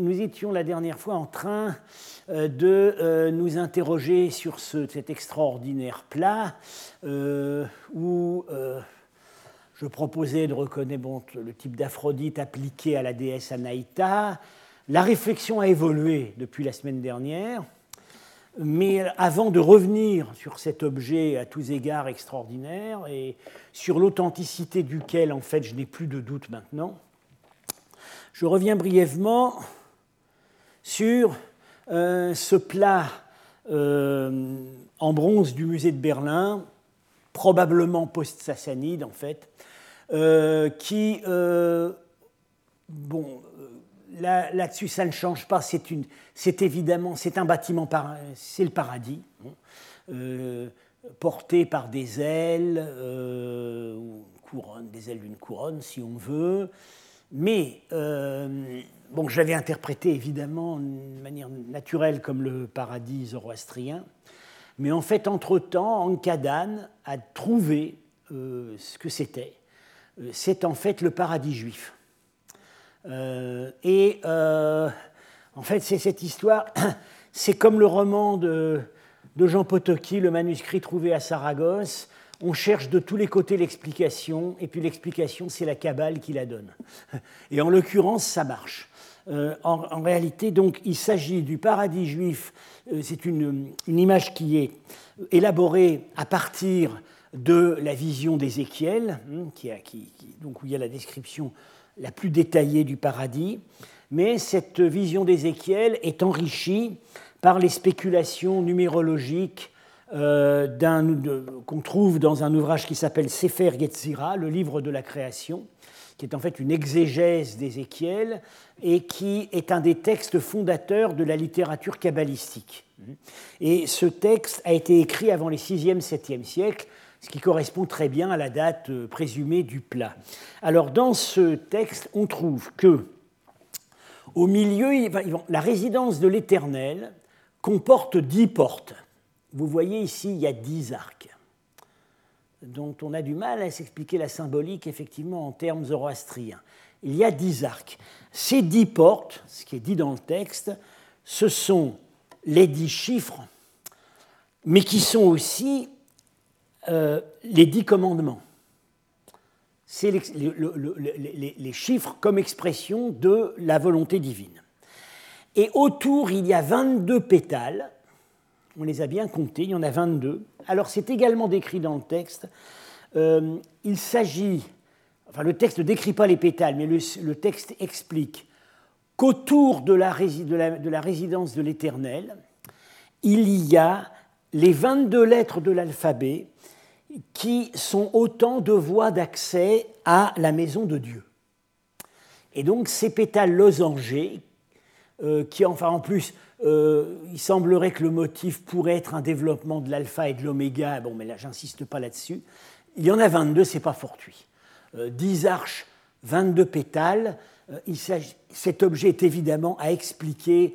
nous étions la dernière fois en train de nous interroger sur cet extraordinaire plat où je proposais de reconnaître le type d'Aphrodite appliqué à la déesse Anaïta. La réflexion a évolué depuis la semaine dernière, mais avant de revenir sur cet objet à tous égards extraordinaire et sur l'authenticité duquel, en fait, je n'ai plus de doute maintenant, je reviens brièvement sur ce plat en bronze du musée de Berlin, probablement post-sassanide en fait, qui, là-dessus ça ne change pas, c'est évidemment, c'est un bâtiment, c'est le paradis, porté par des ailes, des ailes d'une couronne si on veut. Mais, j'avais interprété évidemment de manière naturelle comme le paradis zoroastrien, mais en fait, entre-temps, Enkadan a trouvé ce que c'était. C'est en fait le paradis juif. En fait, c'est cette histoire, c'est comme le roman de Jean Potocki, le manuscrit trouvé à Saragosse. On cherche de tous les côtés l'explication, et puis l'explication, c'est la Kabbale qui la donne. Et en l'occurrence, ça marche. En réalité, donc, il s'agit du paradis juif. C'est une image qui est élaborée à partir de la vision d'Ézéchiel, donc où il y a la description la plus détaillée du paradis. Mais cette vision d'Ézéchiel est enrichie par les spéculations numérologiques qu'on trouve dans un ouvrage qui s'appelle Sefer Yetzira, le livre de la création, qui est en fait une exégèse d'Ézéchiel et qui est un des textes fondateurs de la littérature kabbalistique. Et ce texte a été écrit avant les 6e, 7e siècles, ce qui correspond très bien à la date présumée du plat. Alors dans ce texte, on trouve que au milieu, la résidence de l'Éternel comporte 10 portes. Vous voyez ici, il y a 10 arcs, dont on a du mal à s'expliquer la symbolique, effectivement, en termes zoroastriens. Il y a 10 arcs. Ces 10 portes, ce qui est dit dans le texte, ce sont les 10 chiffres, mais qui sont aussi les 10 commandements. C'est les chiffres comme expression de la volonté divine. Et autour, il y a 22 pétales. On les a bien comptés, il y en a 22. Alors, c'est également décrit dans le texte. Il s'agit, le texte ne décrit pas les pétales, mais le texte explique qu'autour de la résidence de l'Éternel, il y a les 22 lettres de l'alphabet qui sont autant de voies d'accès à la maison de Dieu. Et donc, ces pétales losangés, en plus, il semblerait que le motif pourrait être un développement de l'alpha et de l'oméga. Bon, mais là, j'insiste pas là-dessus. Il y en a 22, c'est pas fortuit. 10 arches, 22 pétales. Cet objet est évidemment à expliquer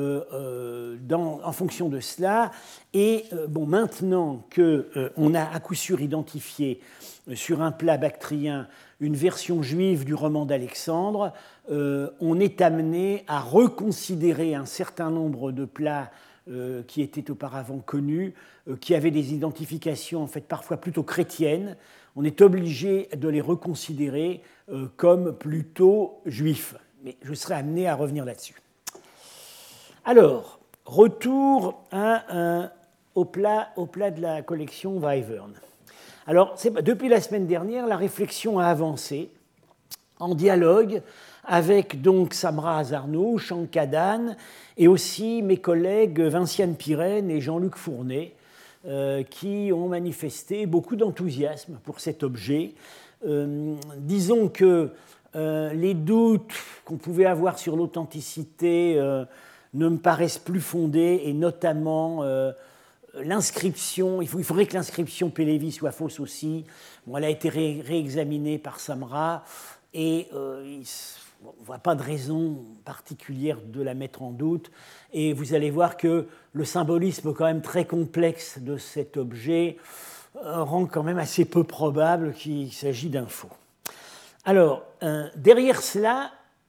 en fonction de cela. Et maintenant qu'on a à coup sûr identifié sur un plat bactrien une version juive du roman d'Alexandre, on est amené à reconsidérer un certain nombre de plats qui étaient auparavant connus, qui avaient des identifications en fait parfois plutôt chrétiennes. On est obligé de les reconsidérer comme plutôt juifs. Mais je serai amené à revenir là-dessus. Alors, retour au plat de la collection Wyvern. Alors, depuis la semaine dernière, la réflexion a avancé en dialogue avec donc Samra Azarnouch, Enkadan, et aussi mes collègues Vinciane Pirenne et Jean-Luc Fournet, qui ont manifesté beaucoup d'enthousiasme pour cet objet. Disons que les doutes qu'on pouvait avoir sur l'authenticité ne me paraissent plus fondés, et notamment l'inscription, il faudrait que l'inscription Pélévi soit fausse aussi. Bon, elle a été réexaminée par Samra, et on ne voit pas de raison particulière de la mettre en doute. Et vous allez voir que le symbolisme quand même très complexe de cet objet rend quand même assez peu probable qu'il s'agit d'un faux. Alors, derrière cela,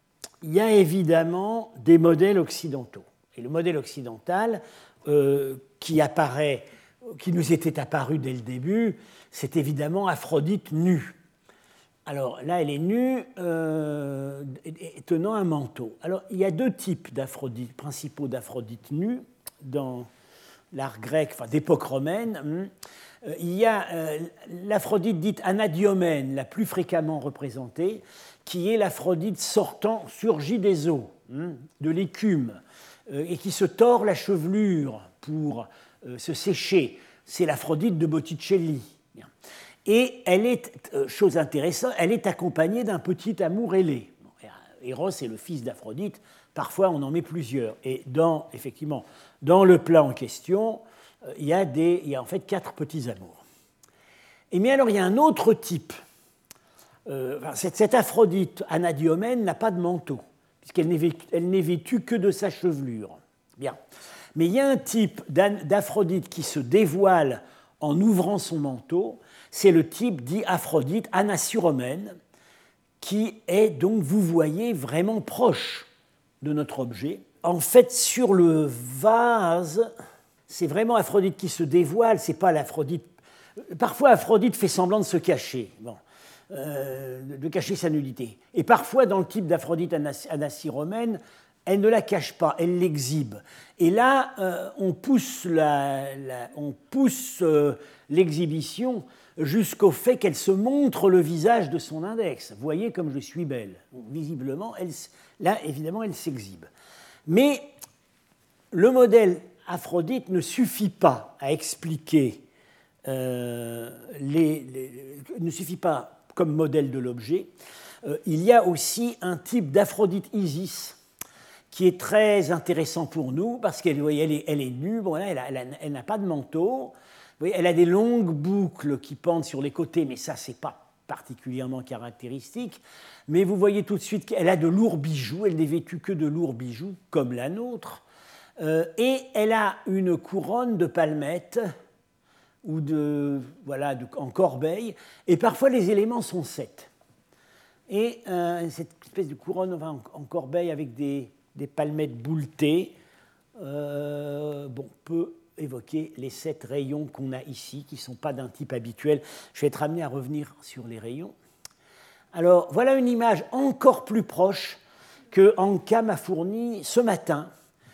il y a évidemment des modèles occidentaux. Et le modèle occidental qui nous était apparu dès le début, c'est évidemment Aphrodite nue. Alors là, elle est nue, tenant un manteau. Alors il y a deux types principaux d'Aphrodite nue dans l'art grec, enfin d'époque romaine. Il y a l'Aphrodite dite anadiomène, la plus fréquemment représentée, qui est l'Aphrodite surgie des eaux, de l'écume, et qui se tord la chevelure pour se sécher. C'est l'Aphrodite de Botticelli. Et elle est, chose intéressante, elle est accompagnée d'un petit amour ailé. Eros est le fils d'Aphrodite, parfois on en met plusieurs. Et effectivement, dans le plat en question, il y a en fait 4 petits amours. Mais alors il y a un autre type. Cette Aphrodite anadiomène n'a pas de manteau, puisqu'elle n'est vêtue que de sa chevelure. Bien. Mais il y a un type d'Aphrodite qui se dévoile en ouvrant son manteau, c'est le type dit Aphrodite anasyromène, qui est donc, vous voyez, vraiment proche de notre objet. En fait, sur le vase, c'est vraiment Aphrodite qui se dévoile, c'est pas l'Aphrodite. Parfois, Aphrodite fait semblant de se cacher, de cacher sa nudité. Et parfois, dans le type d'Aphrodite anasyromène, elle ne la cache pas, elle l'exhibe. Et là, on pousse l'exhibition jusqu'au fait qu'elle se montre le visage de son index. Vous voyez comme je suis belle. Visiblement, là, évidemment, elle s'exhibe. Mais le modèle Aphrodite ne suffit pas à expliquer, ne suffit pas comme modèle de l'objet. Il y a aussi un type d'Aphrodite Isis qui est très intéressant pour nous, parce qu'elle est nue, bon, là, elle n'a pas de manteau, vous voyez, elle a des longues boucles qui pendent sur les côtés, mais ça, ce n'est pas particulièrement caractéristique. Mais vous voyez tout de suite qu'elle a de lourds bijoux, elle n'est vêtue que de lourds bijoux, comme la nôtre, et elle a une couronne de palmettes, ou en corbeille, et parfois les éléments sont 7. Et cette espèce de couronne en corbeille avec des palmettes bouletées, peut évoquer les 7 rayons qu'on a ici, qui ne sont pas d'un type habituel. Je vais être amené à revenir sur les rayons. Alors, voilà une image encore plus proche que Anka m'a fournie ce matin.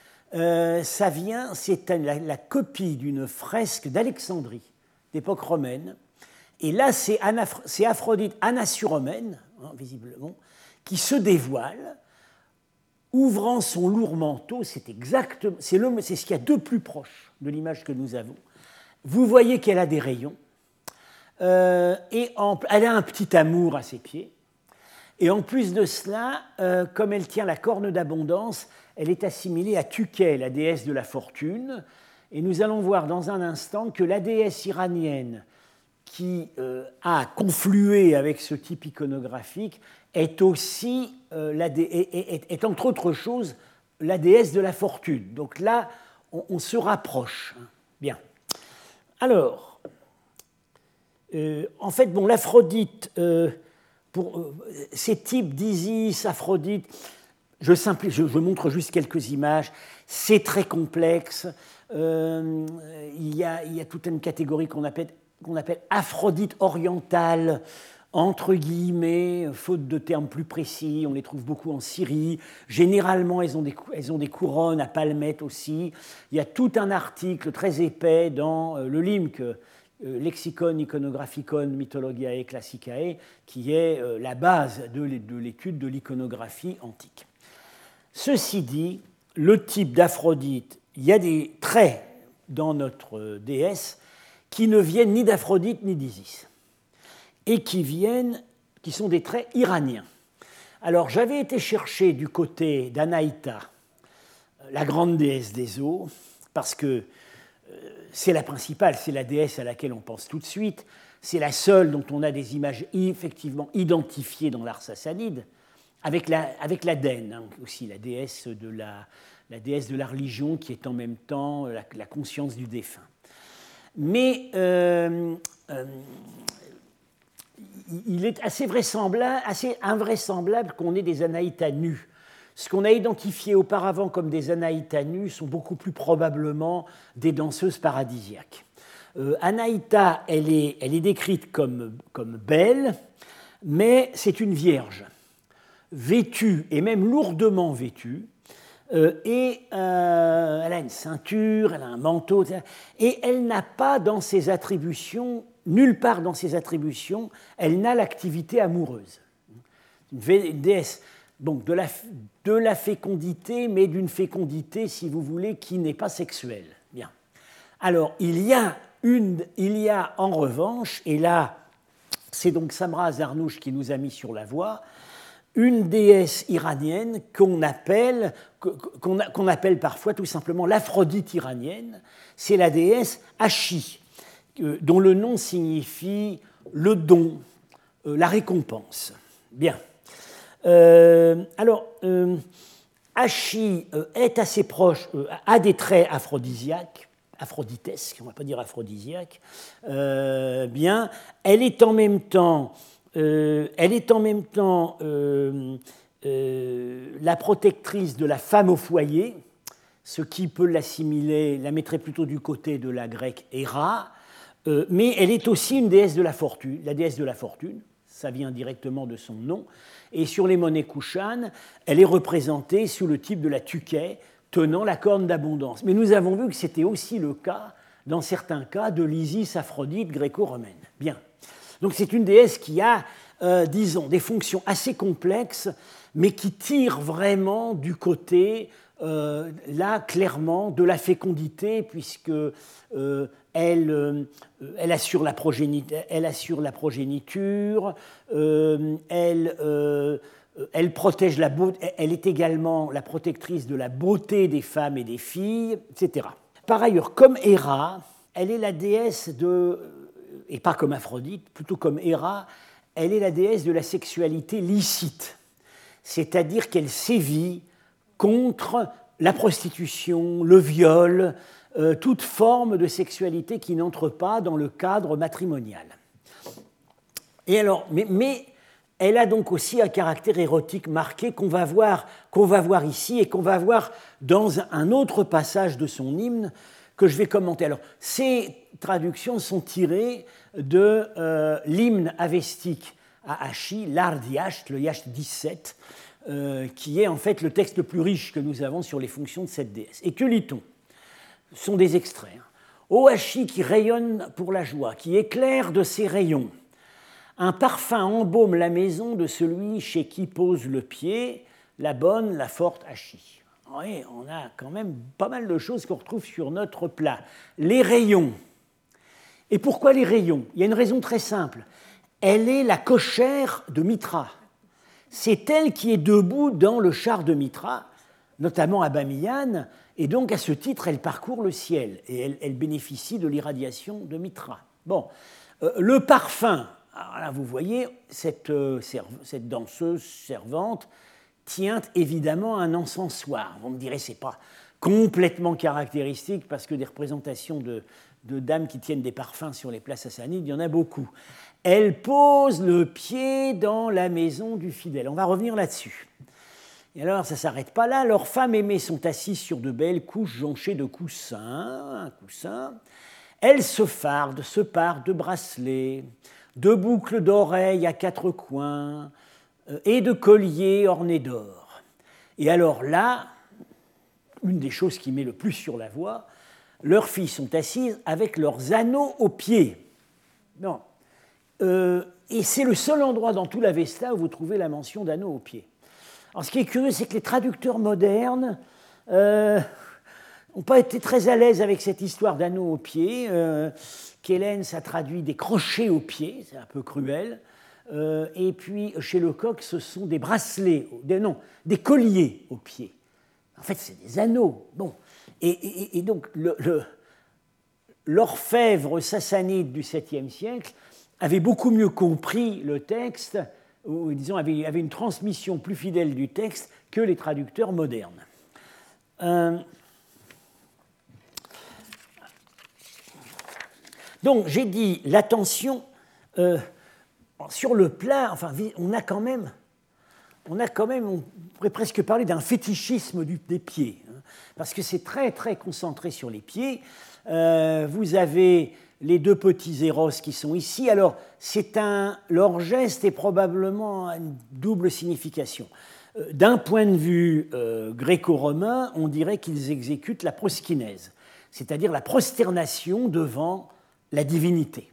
C'est la copie d'une fresque d'Alexandrie, d'époque romaine. Et là, c'est Aphrodite anasyromène, visiblement, qui se dévoile, ouvrant son lourd manteau, c'est ce qu'il y a de plus proche de l'image que nous avons. Vous voyez qu'elle a des rayons, et elle a un petit amour à ses pieds. Et en plus de cela, comme elle tient la corne d'abondance, elle est assimilée à Tuké, la déesse de la fortune. Et nous allons voir dans un instant que la déesse iranienne qui a conflué avec ce type iconographique est aussi, est entre autres choses, la déesse de la fortune. Donc là, on se rapproche. Bien. Alors, en fait, l'Aphrodite, ces types d'Isis, Aphrodite, je montre juste quelques images, c'est très complexe. Il y a toute une catégorie qu'on appelle Aphrodite orientale, entre guillemets, faute de termes plus précis. On les trouve beaucoup en Syrie. Généralement, elles ont des couronnes à palmettes aussi. Il y a tout un article très épais dans le LIMC, Lexicon Iconographicon Mythologiae Classicae, qui est la base de l'étude de l'iconographie antique. Ceci dit, le type d'Aphrodite, il y a des traits dans notre déesse qui ne viennent ni d'Aphrodite ni d'Isis, et qui sont des traits iraniens. Alors, j'avais été chercher du côté d'Anaïta, la grande déesse des eaux, parce que c'est la principale, c'est la déesse à laquelle on pense tout de suite, c'est la seule dont on a des images effectivement identifiées dans l'art sassanide, avec l'Aden, aussi, la déesse de la religion qui est en même temps la conscience du défunt. Mais il est assez invraisemblable qu'on ait des Anaïtas nus. ce qu'on a identifié auparavant comme des Anaïta nues sont beaucoup plus probablement des danseuses paradisiaques. Anaïta, elle est décrite comme belle, mais c'est une vierge, vêtue, et même lourdement vêtue, et elle a une ceinture, elle a un manteau, etc. Et elle n'a pas dans ses attributions, nulle part dans ses attributions, elle n'a l'activité amoureuse. Une déesse donc de la fécondité, mais d'une fécondité, si vous voulez, qui n'est pas sexuelle. Bien. Alors, il y a en revanche, et là, c'est donc Samra Zarnouch qui nous a mis sur la voie, une déesse iranienne qu'on appelle parfois tout simplement l'Aphrodite iranienne. C'est la déesse Ashi, dont le nom signifie le don, la récompense. Bien. Ashi est assez proche, a des traits aphroditesques, on ne va pas dire aphrodisiaques. Bien. Elle est en même temps la protectrice de la femme au foyer, ce qui peut l'assimiler, la mettrait plutôt du côté de la grecque Héra, mais elle est aussi une déesse de la fortune, la déesse de la fortune, ça vient directement de son nom, et sur les monnaies kushanes, elle est représentée sous le type de la tuquet, tenant la corne d'abondance. Mais nous avons vu que c'était aussi le cas, dans certains cas, de l'Isis Aphrodite gréco-romaine. Bien. Donc c'est une déesse qui a, disons, des fonctions assez complexes, mais qui tire vraiment du côté, là, clairement, de la fécondité, puisque elle assure la progéniture, elle protège la beauté, elle est également la protectrice de la beauté des femmes et des filles, etc. Par ailleurs, comme Héra, elle est la déesse de... et pas comme Aphrodite, plutôt comme Héra, elle est la déesse de la sexualité licite, c'est-à-dire qu'elle sévit contre la prostitution, le viol, toute forme de sexualité qui n'entre pas dans le cadre matrimonial. Et alors, mais elle a donc aussi un caractère érotique marqué qu'on va voir ici et qu'on va voir dans un autre passage de son hymne que je vais commenter. Alors, ces traductions sont tirées de l'hymne avestique à Ashi, l'Ardiasht, le Yasht 17, qui est en fait le texte le plus riche que nous avons sur les fonctions de cette déesse. Et que lit-on ? Ce sont des extraits. Ô Ashi qui rayonne pour la joie, qui éclaire de ses rayons, un parfum embaume la maison de celui chez qui pose le pied, la bonne, la forte Ashi. Oui, on a quand même pas mal de choses qu'on retrouve sur notre plat. Les rayons. Et pourquoi les rayons ? Il y a une raison très simple. Elle est la cochère de Mitra. C'est elle qui est debout dans le char de Mitra, notamment à Bamiyan, et donc à ce titre, elle parcourt le ciel et elle bénéficie de l'irradiation de Mitra. Bon, le parfum, alors là vous voyez, cette danseuse servante tient évidemment un encensoir. Vous me direz, ce n'est pas complètement caractéristique parce que des représentations de dames qui tiennent des parfums sur les places sassanides, il y en a beaucoup. Elle pose le pied dans la maison du fidèle. On va revenir là-dessus. Et alors, ça ne s'arrête pas là. Leurs femmes aimées sont assises sur de belles couches jonchées de coussins, un coussin. Elles se fardent, se parent de bracelets, de boucles d'oreilles à quatre coins et de colliers ornés d'or. Et alors là, une des choses qui met le plus sur la voie, leurs filles sont assises avec leurs anneaux aux pieds. Non. Et c'est le seul endroit dans tout l'Avesta où vous trouvez la mention d'anneaux aux pieds. Alors, ce qui est curieux, c'est que les traducteurs modernes n'ont pas été très à l'aise avec cette histoire d'anneaux aux pieds. Kellen, ça traduit des crochets aux pieds, c'est un peu cruel. Et puis, chez Lecoq, ce sont des bracelets, des colliers aux pieds. En fait, c'est des anneaux. Bon. Et donc, l'orfèvre sassanide du 7e siècle avait beaucoup mieux compris le texte, ou disons, avait une transmission plus fidèle du texte que les traducteurs modernes. Donc, j'ai dit l'attention sur le plat, enfin, on a quand même on a quand même, on pourrait presque parler d'un fétichisme des pieds, hein, parce que c'est très très concentré sur les pieds. Vous avez les deux petits Eros qui sont ici. Alors, leur geste est probablement une double signification. D'un point de vue gréco-romain, on dirait qu'ils exécutent la proskinèse, c'est-à-dire la prosternation devant la divinité.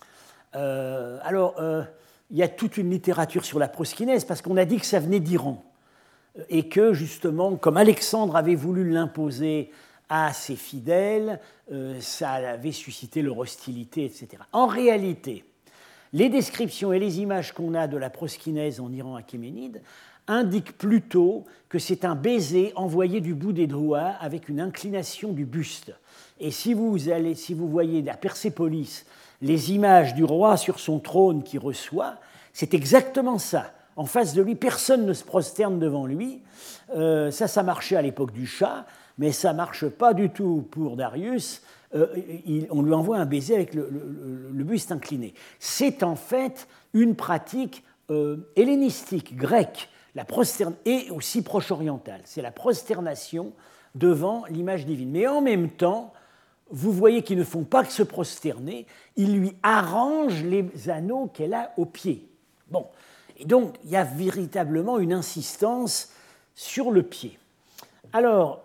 Il y a toute une littérature sur la proskinèse, parce qu'on a dit que ça venait d'Iran, et que, justement, comme Alexandre avait voulu l'imposer à ses fidèles, ça avait suscité leur hostilité, etc. En réalité, les descriptions et les images qu'on a de la proskinèse en Iran achéménide indiquent plutôt que c'est un baiser envoyé du bout des doigts avec une inclination du buste. Et si vous voyez à Persépolis les images du roi sur son trône qui reçoit, c'est exactement ça. En face de lui, personne ne se prosterne devant lui. Ça marchait à l'époque du Shah, mais ça ne marche pas du tout pour Darius. On lui envoie un baiser avec le buste incliné. C'est en fait une pratique hellénistique, grecque, et aussi proche-orientale. C'est la prosternation devant l'image divine. Mais en même temps, vous voyez qu'ils ne font pas que se prosterner, ils lui arrangent les anneaux qu'elle a aux pieds. Bon. Et donc, il y a véritablement une insistance sur le pied. Alors,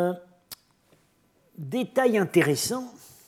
détail intéressant,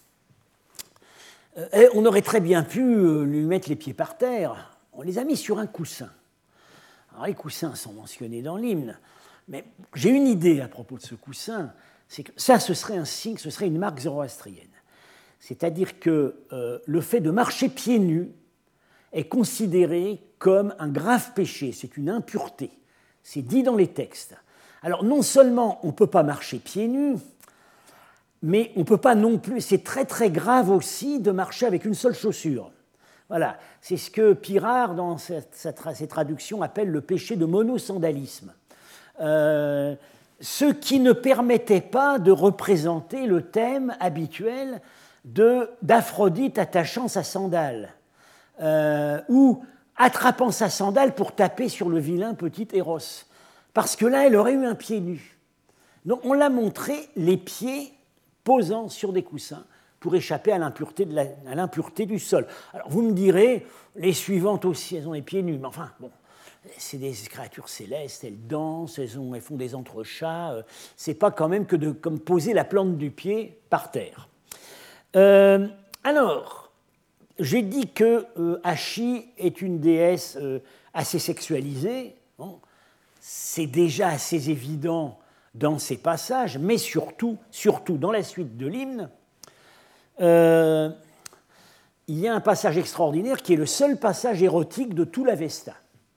on aurait très bien pu lui mettre les pieds par terre. On les a mis sur un coussin. Alors, les coussins sont mentionnés dans l'hymne, mais j'ai une idée à propos de ce coussin, c'est que ça, ce serait un signe, ce serait une marque zoroastrienne. C'est-à-dire que le fait de marcher pieds nus est considéré comme un grave péché, c'est une impureté. C'est dit dans les textes. Alors, non seulement on ne peut pas marcher pieds nus, mais on ne peut pas non plus, c'est très très grave aussi de marcher avec une seule chaussure. Voilà, c'est ce que Pirard, dans ses traductions, appelle le péché de monosandalisme. Ce qui ne permettait pas de représenter le thème habituel d'Aphrodite attachant sa sandale, ou attrapant sa sandale pour taper sur le vilain petit Eros. Parce que là, elle aurait eu un pied nu. Donc on l'a montré, les pieds posant sur des coussins, pour échapper à l'impureté du sol. Alors vous me direz, les suivantes aussi, elles ont les pieds nus, mais enfin, bon, c'est des créatures célestes, elles dansent, elles font des entrechats, c'est pas quand même que de comme poser la plante du pied par terre. Alors, j'ai dit que Hachi est une déesse assez sexualisée, bon, c'est déjà assez évident dans ces passages, mais surtout dans la suite de l'hymne, il y a un passage extraordinaire qui est le seul passage érotique de tout l'Avesta.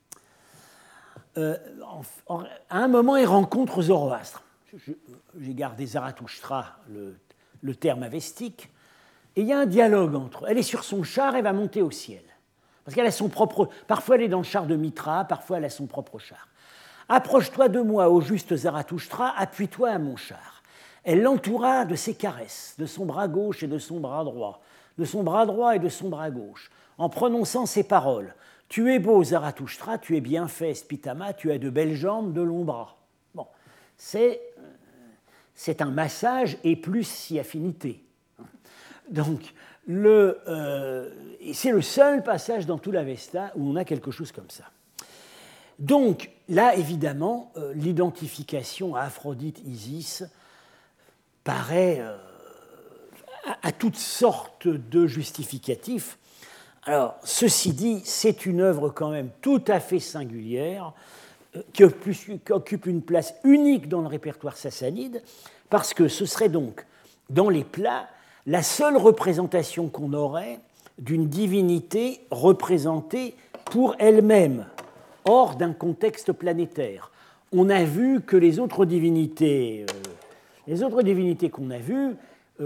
À un moment, il rencontre Zoroastre. J'ai gardé Zarathustra, le terme avestique, et il y a un dialogue entre eux. Elle est sur son char, elle va monter au ciel. Parce qu'elle a son propre... Parfois, elle est dans le char de Mitra, parfois, elle a son propre char. Approche-toi de moi, ô juste Zarathustra, appuie-toi à mon char. Elle l'entoura de ses caresses, de son bras gauche et de son bras droit, de son bras droit et de son bras gauche, en prononçant ces paroles. Tu es beau, Zarathustra, tu es bien fait, Spitama, tu as de belles jambes, de longs bras. Bon, c'est un massage et plus si affinité. Donc, c'est le seul passage dans tout l'Avesta où on a quelque chose comme ça. Donc, là, évidemment, l'identification à Aphrodite Isis paraît à toutes sortes de justificatifs. Alors, ceci dit, c'est une œuvre quand même tout à fait singulière, qui occupe une place unique dans le répertoire sassanide, parce que ce serait donc, dans les plats, la seule représentation qu'on aurait d'une divinité représentée pour elle-même, hors d'un contexte planétaire. On a vu que les autres divinités qu'on a vues,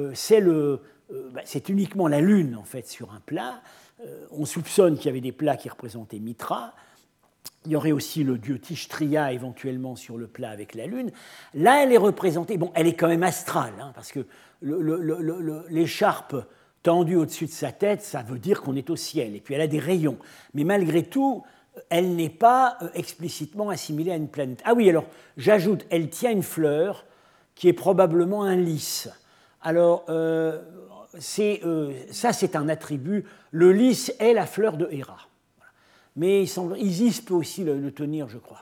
c'est uniquement la Lune, en fait, sur un plat. On soupçonne qu'il y avait des plats qui représentaient Mitra. Il y aurait aussi le dieu Tishtria, éventuellement, sur le plat avec la Lune. Là, elle est représentée... Bon, elle est quand même astrale, hein, parce que l'écharpe tendue au-dessus de sa tête, ça veut dire qu'on est au ciel. Et puis, elle a des rayons. Mais malgré tout, elle n'est pas explicitement assimilée à une planète. Ah oui, alors j'ajoute, elle tient une fleur qui est probablement un lys. Alors, ça c'est un attribut. Le lys est la fleur de Héra. Mais Isis peut aussi le tenir, je crois.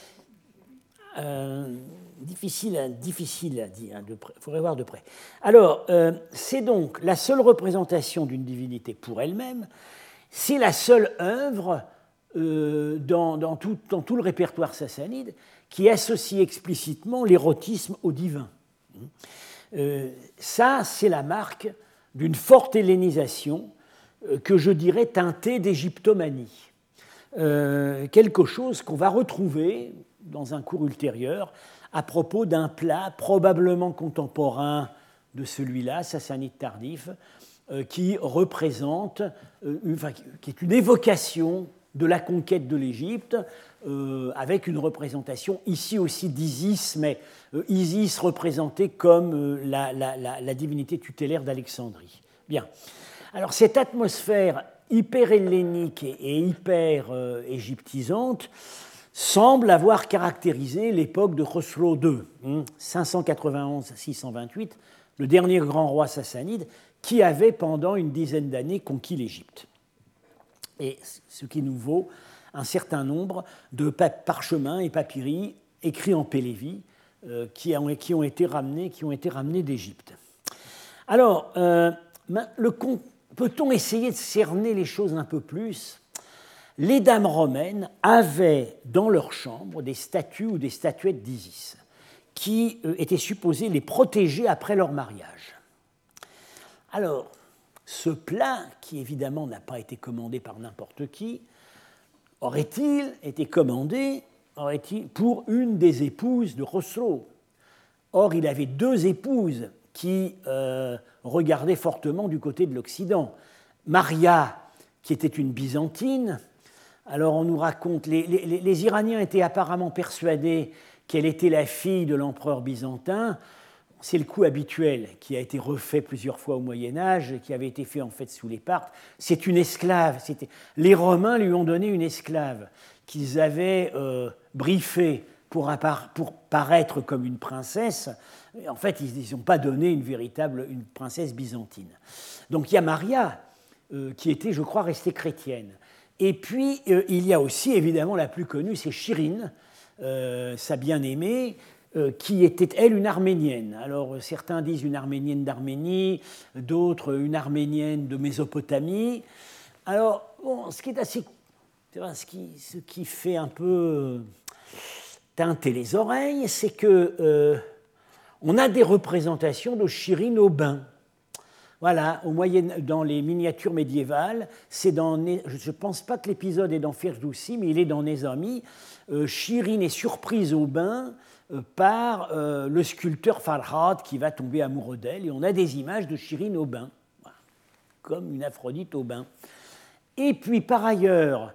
Difficile à dire, il faudrait voir de près. Alors, c'est donc la seule représentation d'une divinité pour elle-même, c'est la seule œuvre dans tout le répertoire sassanide qui associe explicitement l'érotisme au divin. Ça, c'est la marque d'une forte hellénisation que je dirais teintée d'égyptomanie. Quelque chose qu'on va retrouver dans un cours ultérieur à propos d'un plat probablement contemporain de celui-là, sassanide tardif, qui représente, qui est une évocation de la conquête de l'Égypte, avec une représentation ici aussi d'Isis, mais Isis représentée comme la divinité tutélaire d'Alexandrie. Bien. Alors cette atmosphère hyper hellénique et hyper égyptisante semble avoir caractérisé l'époque de Khosrow II, 591-628, le dernier grand roi sassanide, qui avait pendant une dizaine d'années conquis l'Égypte. Et ce qui nous vaut un certain nombre de parchemins et papyri écrits en Pélévi qui ont été ramenés d'Égypte. Alors, peut-on essayer de cerner les choses un peu plus ? Les dames romaines avaient dans leur chambre des statues ou des statuettes d'Isis qui étaient supposées les protéger après leur mariage. Alors, ce plat, qui évidemment n'a pas été commandé par n'importe qui, aurait-il été commandé pour une des épouses de Khosrow ? Or, il avait deux épouses qui regardaient fortement du côté de l'Occident. Maria, qui était une byzantine. Alors on nous raconte, les Iraniens étaient apparemment persuadés qu'elle était la fille de l'empereur byzantin. C'est le coup habituel qui a été refait plusieurs fois au Moyen-Âge, qui avait été fait en fait sous les Parthes. C'est une esclave. Les Romains lui ont donné une esclave qu'ils avaient briefée pour paraître comme une princesse. En fait, ils n'ont pas donné une princesse byzantine. Donc il y a Maria, qui était, je crois, restée chrétienne. Et puis, il y a aussi, évidemment, la plus connue, c'est Chirine, sa bien-aimée, qui était, elle, une Arménienne. Alors, certains disent une Arménienne d'Arménie, d'autres une Arménienne de Mésopotamie. Alors, bon, ce qui fait un peu teinter les oreilles, c'est que on a des représentations de Chirine au bain. Voilà, dans les miniatures médiévales, je ne pense pas que l'épisode est dans Ferdoussi, mais il est dans Nézami. Chirine est surprise au bain par le sculpteur Farhad qui va tomber amoureux d'elle, et on a des images de Chirine au bain, voilà, comme une Aphrodite au bain. Et puis par ailleurs,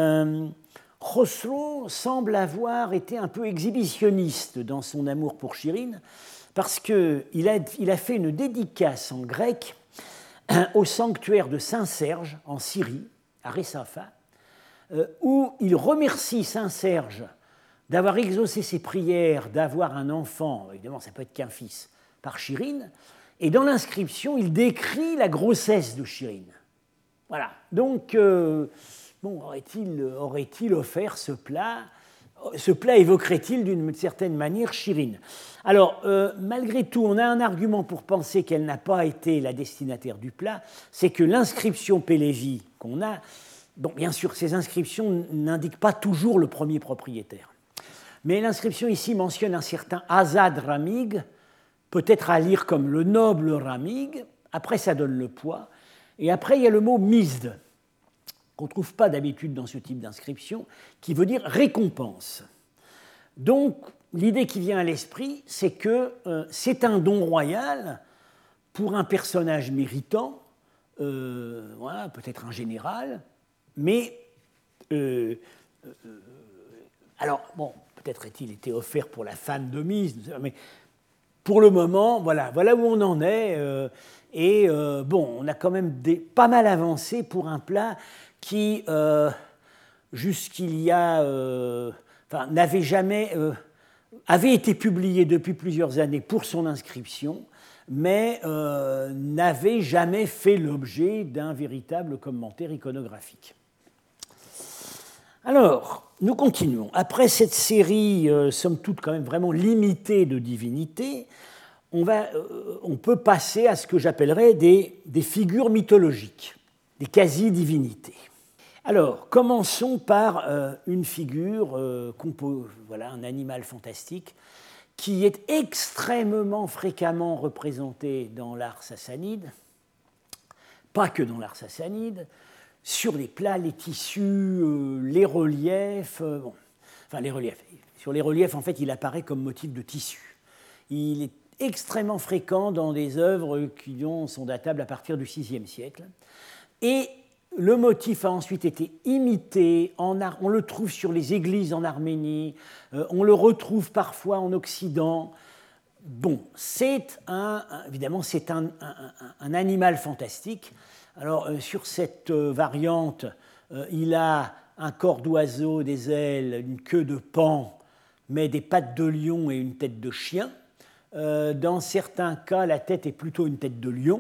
Khosrow semble avoir été un peu exhibitionniste dans son amour pour Chirine, parce qu'il a fait une dédicace en grec au sanctuaire de Saint-Serge en Syrie, à Ressafa, où il remercie Saint-Serge d'avoir exaucé ses prières, d'avoir un enfant, évidemment ça peut être qu'un fils, par Chirine, et dans l'inscription il décrit la grossesse de Chirine. Voilà, donc aurait-il offert ce plat ? Ce plat évoquerait-il d'une certaine manière Chirine ? Alors, malgré tout, on a un argument pour penser qu'elle n'a pas été la destinataire du plat, c'est que l'inscription Pélévi qu'on a, bon, bien sûr, ces inscriptions n'indiquent pas toujours le premier propriétaire. Mais l'inscription ici mentionne un certain Azad Ramig, peut-être à lire comme le noble Ramig, après ça donne le poids, et après il y a le mot Mizd, qu'on ne trouve pas d'habitude dans ce type d'inscription, qui veut dire récompense. Donc, l'idée qui vient à l'esprit, c'est que c'est un don royal pour un personnage méritant, voilà, peut-être un général, mais alors, bon, peut-être a-t-il été offert pour la femme de mise, mais pour le moment, voilà où on en est, bon, on a quand même pas mal avancé pour un plat qui jusqu'il y a, n'avait jamais, avait été publié depuis plusieurs années pour son inscription, mais n'avait jamais fait l'objet d'un véritable commentaire iconographique. Alors, nous continuons. Après cette série, somme toute quand même vraiment limitée de divinités, on peut passer à ce que j'appellerais des figures mythologiques, des quasi-divinités. Alors, commençons par une figure, voilà, un animal fantastique, qui est extrêmement fréquemment représenté dans l'art sassanide, pas que dans l'art sassanide, sur les plats, les tissus, les reliefs, les reliefs. Sur les reliefs, en fait, il apparaît comme motif de tissu. Il est extrêmement fréquent dans des œuvres qui sont datables à partir du VIe siècle. Et le motif a ensuite été imité, on le trouve sur les églises en Arménie, on le retrouve parfois en Occident. Bon, évidemment, c'est un animal fantastique. Alors, sur cette variante, il a un corps d'oiseau, des ailes, une queue de paon, mais des pattes de lion et une tête de chien. Dans certains cas, la tête est plutôt une tête de lion.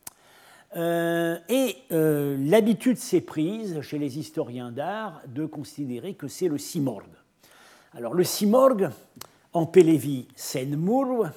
L'habitude s'est prise, chez les historiens d'art, de considérer que c'est le simorgh. Alors, le simorgh, en Pélévi, Senmurv,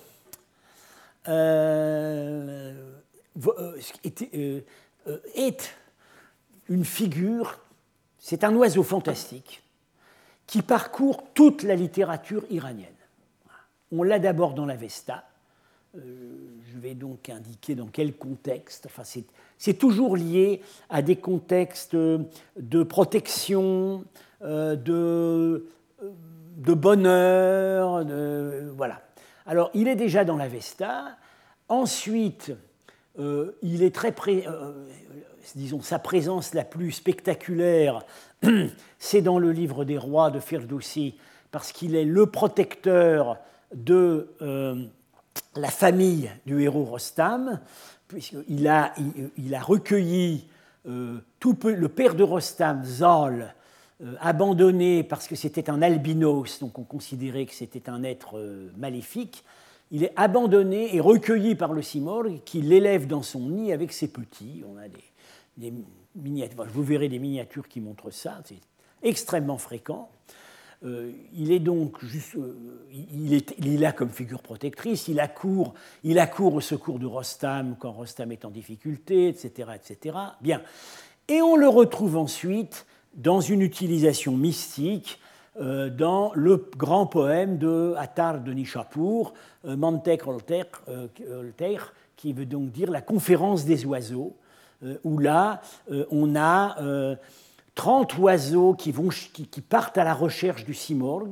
est une figure, c'est un oiseau fantastique qui parcourt toute la littérature iranienne. On l'a d'abord dans l'Avesta. Je vais donc indiquer dans quel contexte. Enfin, c'est toujours lié à des contextes de protection, de bonheur, voilà. Alors, il est déjà dans l'Avesta. Ensuite, il est disons, sa présence la plus spectaculaire, c'est dans le livre des rois de Firdoussi, parce qu'il est le protecteur de la famille du héros Rostam, puisqu'il a recueilli le père de Rostam, Zal, abandonné parce que c'était un albinos, donc on considérait que c'était un être maléfique. Il est abandonné et recueilli par le simorgh qui l'élève dans son nid avec ses petits. On a des miniatures, vous verrez des miniatures qui montrent ça, c'est extrêmement fréquent. Il est donc il est là comme figure protectrice, il accourt au secours de Rostam quand Rostam est en difficulté, etc., etc. Bien. Et on le retrouve ensuite dans une utilisation mystique dans le grand poème de Attar de Nishapur, Mantek Olteir, qui veut donc dire la conférence des oiseaux, où là on a 30 oiseaux qui partent à la recherche du simorgh,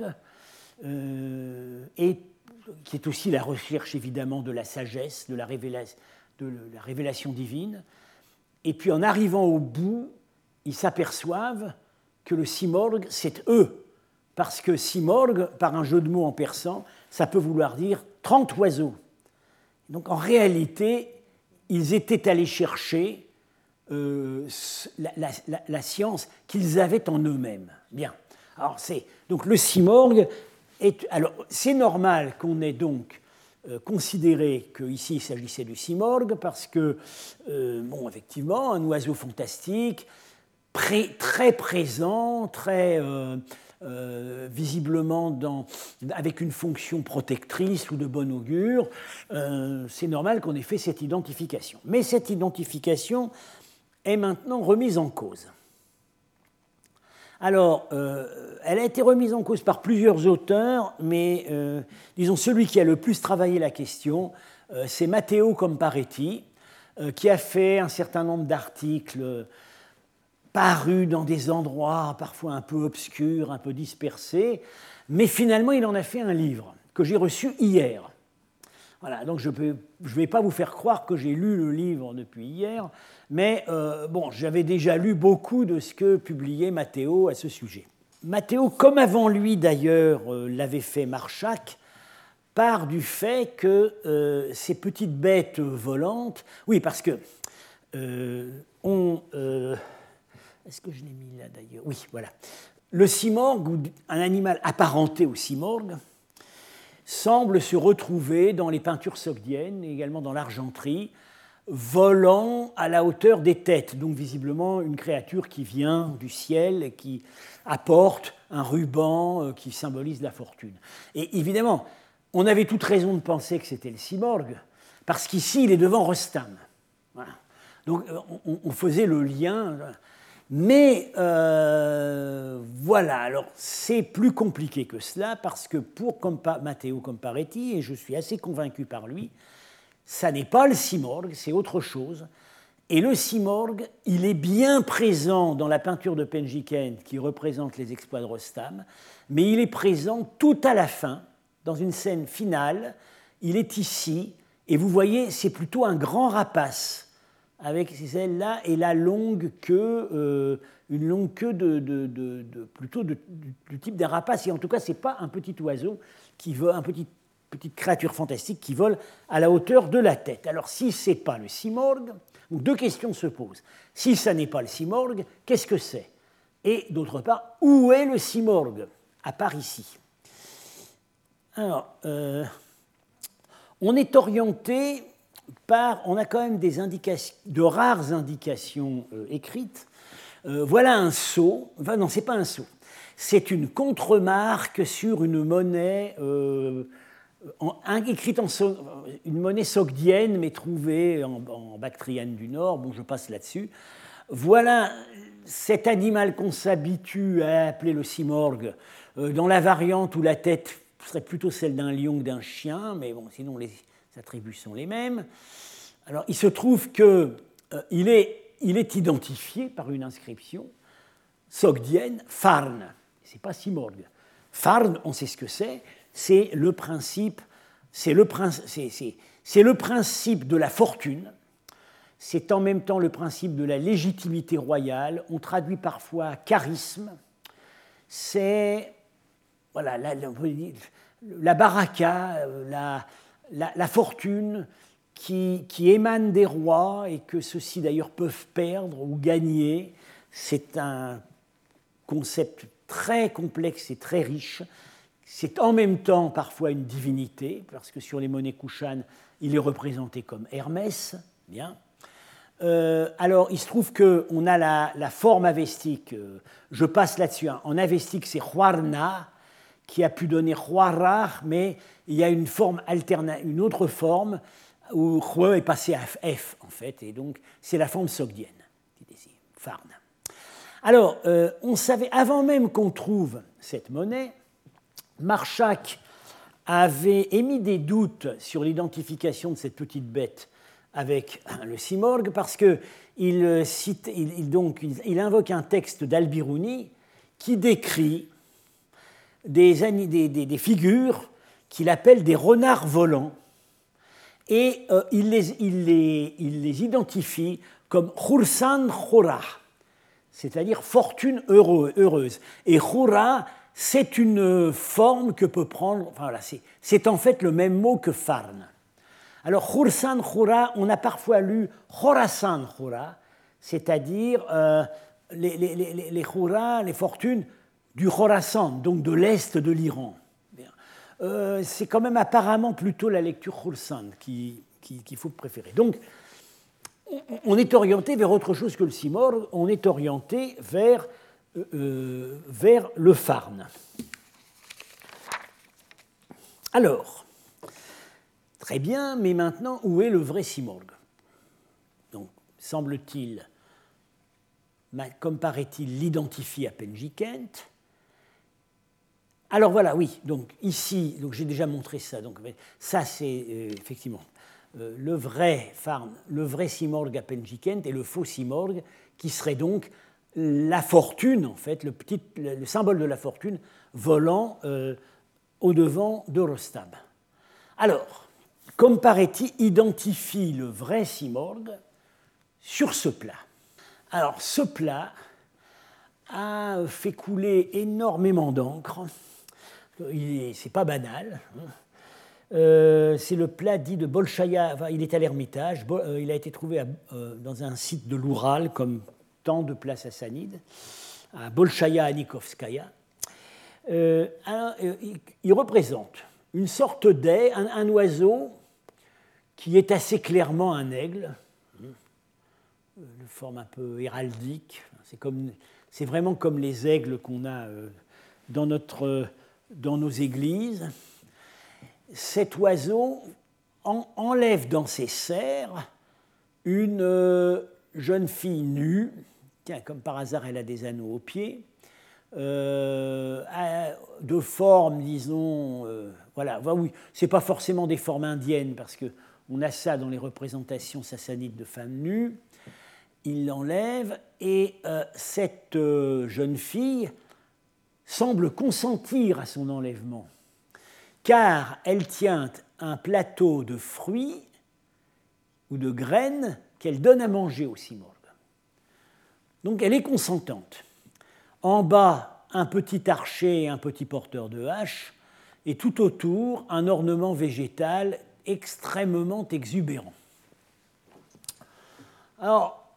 et qui est aussi la recherche évidemment de la sagesse, de la révélation divine. Et puis en arrivant au bout, ils s'aperçoivent que le simorgh, c'est eux. Parce que simorgh, par un jeu de mots en persan, ça peut vouloir dire 30 oiseaux. Donc en réalité, ils étaient allés chercher la science qu'ils avaient en eux-mêmes. Bien. Alors donc le simorgh alors c'est normal qu'on ait donc considéré qu'ici il s'agissait du simorgh parce que effectivement un oiseau fantastique très présent, très visiblement avec une fonction protectrice ou de bon augure, c'est normal qu'on ait fait cette identification. Mais cette identification est maintenant remise en cause. Alors, elle a été remise en cause par plusieurs auteurs, mais disons celui qui a le plus travaillé la question, c'est Matteo Comparetti, qui a fait un certain nombre d'articles parus dans des endroits parfois un peu obscurs, un peu dispersés, mais finalement il en a fait un livre que j'ai reçu hier. Voilà, donc je ne vais pas vous faire croire que j'ai lu le livre depuis hier, mais j'avais déjà lu beaucoup de ce que publiait Matteo à ce sujet. Matteo, comme avant lui d'ailleurs l'avait fait Marchak, part du fait que ces petites bêtes volantes, oui, parce que Est-ce que je l'ai mis là d'ailleurs? Oui, voilà. Le simorgue, ou un animal apparenté au simorgue, semble se retrouver dans les peintures sogdiennes et également dans l'argenterie, volant à la hauteur des têtes, donc visiblement une créature qui vient du ciel et qui apporte un ruban qui symbolise la fortune. Et évidemment, on avait toute raison de penser que c'était le simorgue, parce qu'ici, il est devant Rostam. Voilà. Donc on faisait le lien, mais voilà, alors c'est plus compliqué que cela, parce que pour Matteo Comparetti, et je suis assez convaincu par lui, ça n'est pas le simorgue, c'est autre chose. Et le simorgue, il est bien présent dans la peinture de Penjikent qui représente les exploits de Rostam, mais il est présent tout à la fin, dans une scène finale. Il est ici, et vous voyez, c'est plutôt un grand rapace, avec ces ailes-là et la longue queue, une longue queue plutôt du type d'un rapace. Et en tout cas, ce n'est pas un petit oiseau qui vole, petite créature fantastique qui vole à la hauteur de la tête. Alors, si ce n'est pas le simorgue, deux questions se posent. Si ça n'est pas le simorgue, qu'est-ce que c'est? Et d'autre part, où est le simorgue, à part ici? Alors, on est orienté par, on a quand même des indications, de rares indications écrites. Voilà un sceau, enfin non, c'est pas un sceau, c'est une contremarque sur une monnaie écrite en une monnaie sogdienne, mais trouvée en Bactriane du Nord. Bon, je passe là-dessus. Voilà cet animal qu'on s'habitue à appeler le simorgue, dans la variante où la tête serait plutôt celle d'un lion que d'un chien, mais bon, sinon les attributs sont les mêmes. Alors, il se trouve qu'il est identifié par une inscription sogdienne, Farn. Ce n'est pas simorgue. Farn, on sait ce que c'est le principe, c'est le principe de la fortune, c'est en même temps le principe de la légitimité royale, on traduit parfois charisme, c'est voilà, la baraka, la fortune qui émane des rois et que ceux-ci d'ailleurs peuvent perdre ou gagner. C'est un concept très complexe et très riche. C'est en même temps parfois une divinité, parce que sur les monnaies Kushan, il est représenté comme Hermès. Bien. Alors, il se trouve qu'on a la forme avestique. Je passe là-dessus. Hein. En avestique, c'est Huarna, qui a pu donner Huarach, mais il y a une forme une autre forme où Hue est passé à F, en fait, et donc c'est la forme sogdienne, qui désigne Farn. Alors, on savait, avant même qu'on trouve cette monnaie, Marchak avait émis des doutes sur l'identification de cette petite bête avec le simorgue parce qu'il invoque un texte d'Al-Biruni qui décrit des figures qu'il appelle des renards volants et il les identifie comme Khursan Khura, c'est-à-dire fortune heureuse. Et Khura, c'est une forme que peut prendre, enfin voilà, c'est en fait le même mot que Farn. Alors Khursan Khura, on a parfois lu Khorasan Khura, c'est-à-dire les Khura, les fortunes du Khorasan, donc de l'est de l'Iran. C'est quand même apparemment plutôt la lecture Khursan qu'il faut préférer. Donc on est orienté vers autre chose que le simorgue, on est orienté vers le Farn. Alors, très bien, mais maintenant, où est le vrai simorgue? Donc, semble-t-il, comme paraît-il, l'identifie à Penjikent. Alors voilà, oui, donc ici, donc j'ai déjà montré ça, donc ça c'est effectivement le vrai Farn, le vrai simorgue à Penjikent et le faux simorgue qui serait donc la fortune, en fait, le symbole de la fortune volant au-devant de Rostam. Alors, comme paraît-il, identifie le vrai simorgue sur ce plat. Alors, ce plat a fait couler énormément d'encre. C'est pas banal. C'est le plat dit de Bolchaïa. Enfin, il est à l'Ermitage. Il a été trouvé dans un site de l'Oural, comme temps de place sassanide, à Bolchaïa Anikovskaya. Il représente une sorte d'aigle, un oiseau qui est assez clairement un aigle, de forme un peu héraldique. C'est vraiment comme les aigles qu'on a dans nos églises. Cet oiseau enlève dans ses serres une jeune fille nue. Tiens, comme par hasard, elle a des anneaux aux pieds. De forme, disons, voilà, oui, c'est pas forcément des formes indiennes parce qu'on a ça dans les représentations sassanides de femmes nues. Il l'enlève et cette jeune fille semble consentir à son enlèvement, car elle tient un plateau de fruits ou de graines qu'elle donne à manger au Simurgh. Donc elle est consentante. En bas, un petit archer et un petit porteur de hache, et tout autour, un ornement végétal extrêmement exubérant. Alors,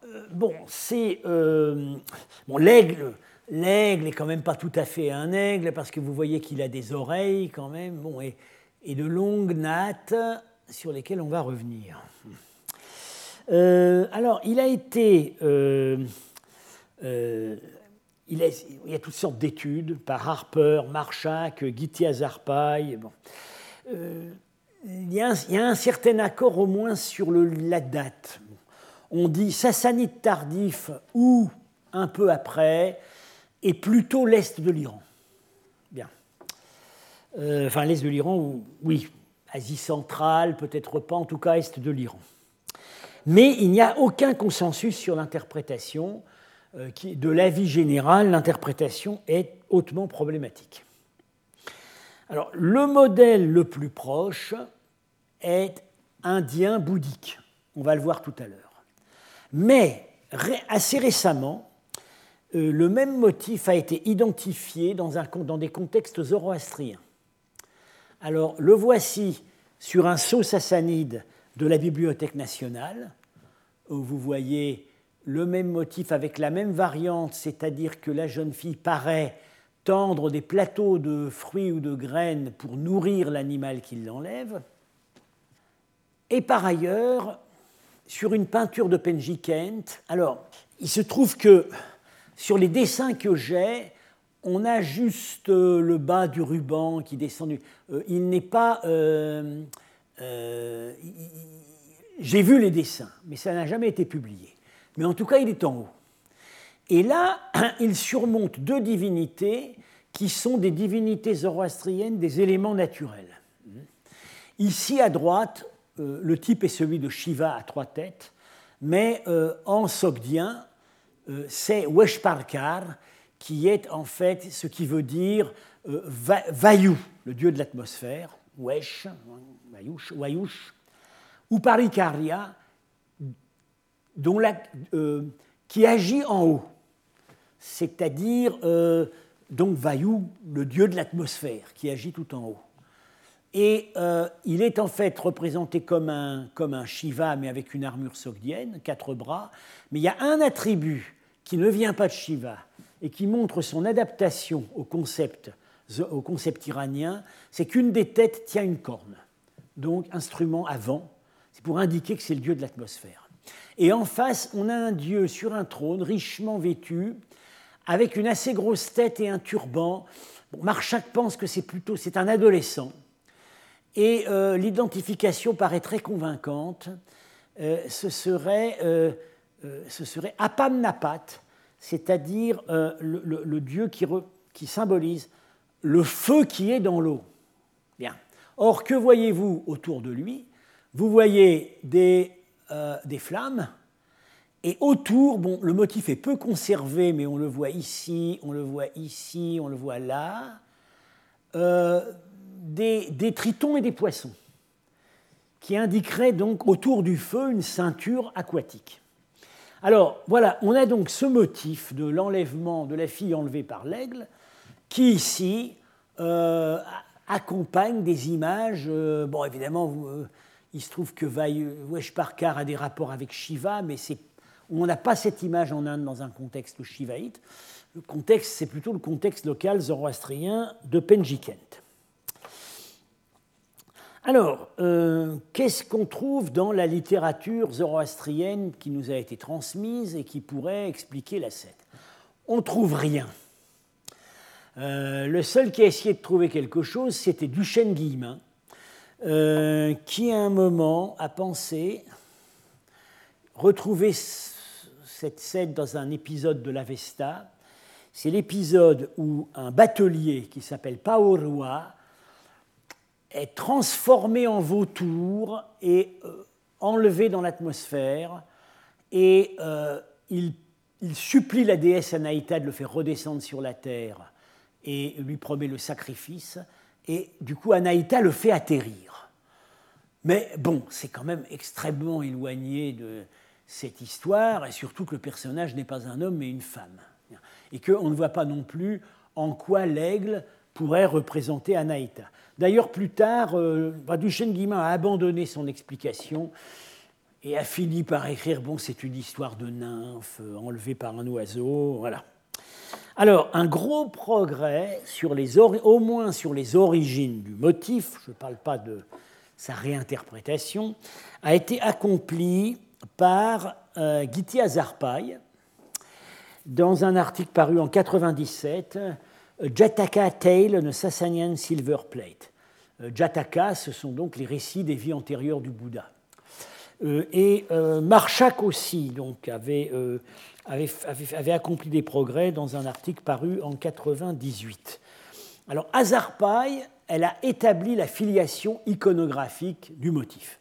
l'aigle est quand même pas tout à fait un aigle, parce que vous voyez qu'il a des oreilles quand même, et de longues nattes sur lesquelles on va revenir. Alors, il a été... il y a toutes sortes d'études par Harper, Marchak, Gitia Zarpaï. Bon. Il y a un certain accord au moins sur la date. On dit sassanide tardif ou un peu après, et plutôt l'est de l'Iran. Bien. Enfin, l'est de l'Iran, oui. Asie centrale, peut-être pas, en tout cas est de l'Iran. Mais il n'y a aucun consensus sur l'interprétation. De l'avis général, l'interprétation est hautement problématique. Alors, le modèle le plus proche est indien bouddhique. On va le voir tout à l'heure. Mais, assez récemment, le même motif a été identifié dans des contextes zoroastriens. Alors, le voici sur un sceau sassanide de la Bibliothèque nationale, où vous voyez le même motif avec la même variante, c'est-à-dire que la jeune fille paraît tendre des plateaux de fruits ou de graines pour nourrir l'animal qui l'enlève. Et par ailleurs, sur une peinture de Penji Kent, alors, il se trouve que sur les dessins que j'ai, on a juste le bas du ruban qui descend. Il n'est pas... j'ai vu les dessins, mais ça n'a jamais été publié. Mais en tout cas, il est en haut. Et là, il surmonte deux divinités qui sont des divinités zoroastriennes, des éléments naturels. Ici, à droite, le type est celui de Shiva à trois têtes, mais en sogdien, c'est Weshparkar, qui est en fait ce qui veut dire Vayu, le dieu de l'atmosphère, Wesh, Vayush, ou Parikarya, qui agit en haut, c'est-à-dire donc Vayu, le dieu de l'atmosphère, qui agit tout en haut. Et il est en fait représenté comme un Shiva, mais avec une armure sogdienne, 4 bras, mais il y a un attribut qui ne vient pas de Shiva et qui montre son adaptation au concept iranien, c'est qu'une des têtes tient une corne, donc instrument à vent, c'est pour indiquer que c'est le dieu de l'atmosphère. Et en face, on a un dieu sur un trône, richement vêtu, avec une assez grosse tête et un turban. Bon, Marchak pense que c'est un adolescent. Et l'identification paraît très convaincante. Ce serait Apam-Napat, c'est-à-dire le dieu qui symbolise le feu qui est dans l'eau. Bien. Or, que voyez-vous autour de lui? Vous voyez des flammes, et autour, bon, le motif est peu conservé, mais on le voit ici, on le voit ici, on le voit là, des tritons et des poissons, qui indiqueraient donc autour du feu une ceinture aquatique. Alors, voilà, on a donc ce motif de l'enlèvement de la fille enlevée par l'aigle, qui ici accompagne des images, bon, évidemment, il se trouve que Weshparkar a des rapports avec Shiva, mais On n'a pas cette image en Inde dans un contexte shivaïte. Le contexte, c'est plutôt le contexte local zoroastrien de Penjikent. Alors, qu'est-ce qu'on trouve dans la littérature zoroastrienne qui nous a été transmise et qui pourrait expliquer l'ascète? On ne trouve rien. Le seul qui a essayé de trouver quelque chose, c'était Duchesne Guillemin, qui à un moment a pensé retrouver cette scène dans un épisode de l'Avesta. C'est l'épisode où un batelier qui s'appelle Paorua est transformé en vautour et enlevé dans l'atmosphère, et il supplie la déesse Anaïta de le faire redescendre sur la terre et lui promet le sacrifice, et du coup Anaïta le fait atterrir. Mais bon, c'est quand même extrêmement éloigné de cette histoire, et surtout que le personnage n'est pas un homme mais une femme, et qu'on ne voit pas non plus en quoi l'aigle pourrait représenter Anaïta. D'ailleurs, plus tard, Duchesne Guillemin a abandonné son explication et a fini par écrire, bon, c'est une histoire de nymphe enlevée par un oiseau, voilà. Alors, un gros progrès, au moins sur les origines du motif, je ne parle pas de sa réinterprétation, a été accompli par Gitti Azarpai dans un article paru en 1997, Jataka Tale on a Sasanian Silver Plate. Jataka, ce sont donc les récits des vies antérieures du Bouddha. Et Marchak aussi donc, avait accompli des progrès dans un article paru en 1998. Alors, Azarpai, elle a établi la filiation iconographique du motif.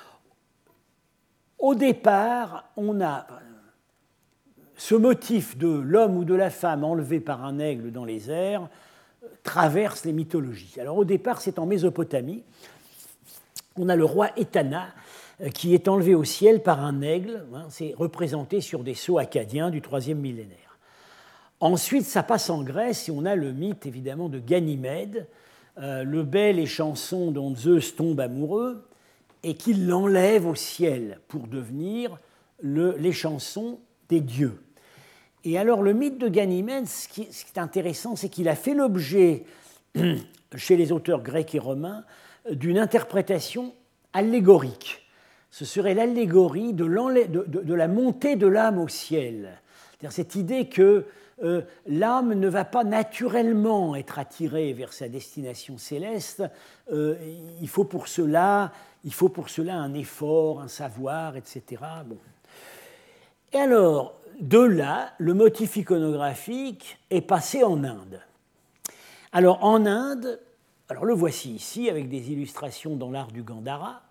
Au départ, on a ce motif de l'homme ou de la femme enlevé par un aigle dans les airs traverse les mythologies. Alors au départ, c'est en Mésopotamie. On a le roi Etana qui est enlevé au ciel par un aigle. C'est représenté sur des sceaux acadiens du IIIe millénaire. Ensuite, ça passe en Grèce et on a le mythe évidemment de Ganymède, le bel et chanson dont Zeus tombe amoureux et qu'il l'enlève au ciel pour devenir les chansons des dieux. Et alors le mythe de Ganymède, ce qui est intéressant, c'est qu'il a fait l'objet, chez les auteurs grecs et romains, d'une interprétation allégorique. Ce serait l'allégorie de la montée de l'âme au ciel. C'est-à-dire cette idée que l'âme ne va pas naturellement être attirée vers sa destination céleste, il faut pour cela un effort, un savoir, etc. Bon. Et alors, de là, le motif iconographique est passé en Inde. Alors, en Inde, alors le voici ici avec des illustrations dans l'art du Gandhara.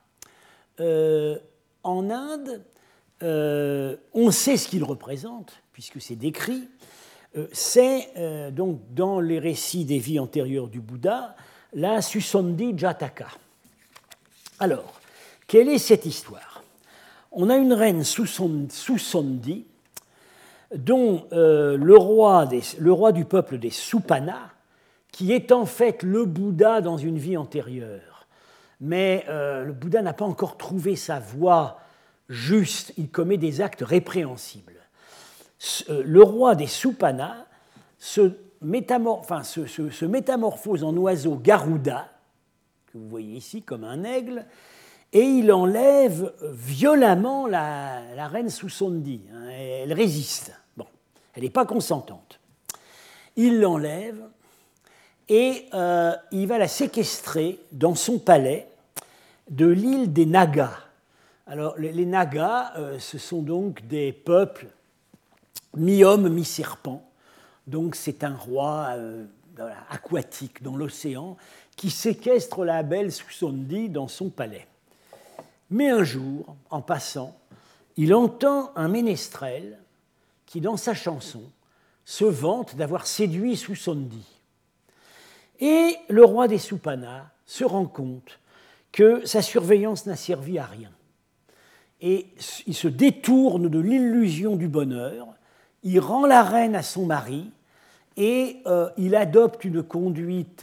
En Inde, on sait ce qu'il représente, puisque c'est décrit. C'est donc dans les récits des vies antérieures du Bouddha, la Susandhi Jataka. Alors, quelle est cette histoire? On a une reine Susandhi, dont le roi du peuple des Supana, qui est en fait le Bouddha dans une vie antérieure. Mais le Bouddha n'a pas encore trouvé sa voie juste, il commet des actes répréhensibles. Le roi des Supana se métamorphose en oiseau Garuda, que vous voyez ici comme un aigle, et il enlève violemment la reine Susandhi. Elle résiste. Bon, elle n'est pas consentante. Il l'enlève et il va la séquestrer dans son palais de l'île des Nagas. Alors, les Nagas, ce sont donc des peuples mi-homme, mi-serpent. Donc, c'est un roi aquatique dans l'océan qui séquestre la belle Susandhi dans son palais. Mais un jour, en passant, il entend un ménestrel qui, dans sa chanson, se vante d'avoir séduit Susandhi. Et le roi des Supana se rend compte que sa surveillance n'a servi à rien. Et il se détourne de l'illusion du bonheur, il rend la reine à son mari et il adopte une conduite